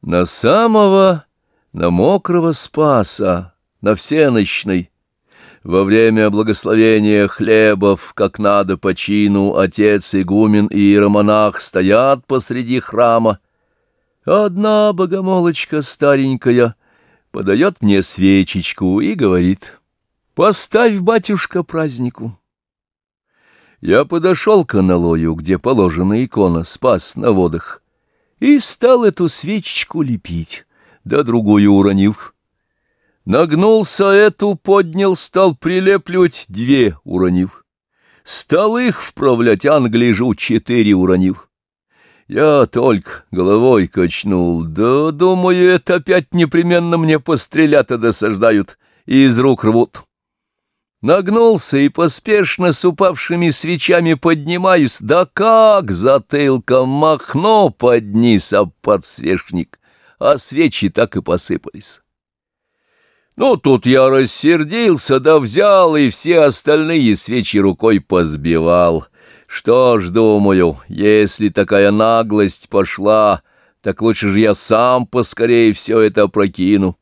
На самого, на мокрого Спаса, на всенощной, во время благословения хлебов, как надо по чину, отец игумен и иеромонах стоят посреди храма. Одна богомолочка старенькая подает мне свечечку и говорит: «Поставь, батюшка, празднику». Я подошел к аналою, где положена икона «Спас на водах», и стал эту свечечку лепить, да другую уронил. Нагнулся, эту поднял, стал прилепливать, 2 уронил. Стал их вправлять, гляжу, 4 уронил. Я только головой качнул, да, думаю, это опять непременно мне пострелят и досаждают, и из рук рвут. Нагнулся и поспешно с упавшими свечами поднимаюсь, да как затылком махну под низ об подсвечник, а свечи так и посыпались. Ну, тут я рассердился, да взял и все остальные свечи рукой позбивал. Что ж, думаю, если такая наглость пошла, так лучше же я сам поскорее все это опрокину.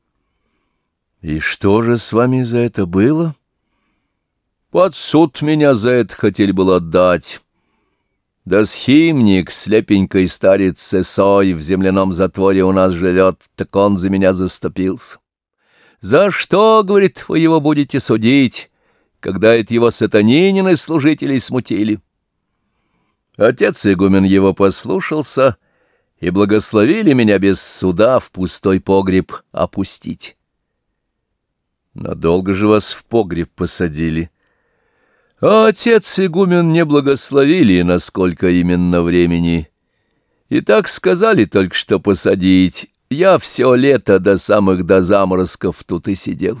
И что же с вами за это было? Под суд меня за это хотели было отдать. Да схимник, слепенькой старец Сесой, в земляном затворе у нас живет, так он за меня заступился. «За что, — говорит, — вы его будете судить, когда это его сатанинины служителей смутили?» Отец игумен его послушался, и благословили меня без суда в пустой погреб опустить. Надолго же вас в погреб посадили? А отец игумен не благословили, насколько именно времени. И так сказали только что посадить. Я все лето до самых заморозков тут и сидел.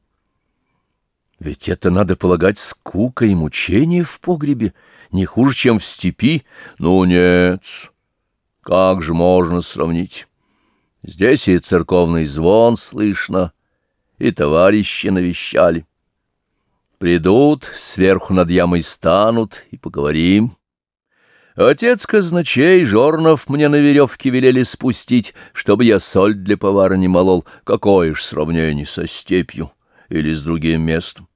Ведь это, надо полагать, скука и мучение в погребе, не хуже, чем в степи. Ну нет, как же можно сравнить? Здесь и церковный звон слышно, и товарищи навещали. Придут, сверху над ямой станут, и поговорим. Отец казначей Жорнов мне на веревке велели спустить, чтобы я соль для повара не молол. Какое ж сравнение со степью или с другим местом?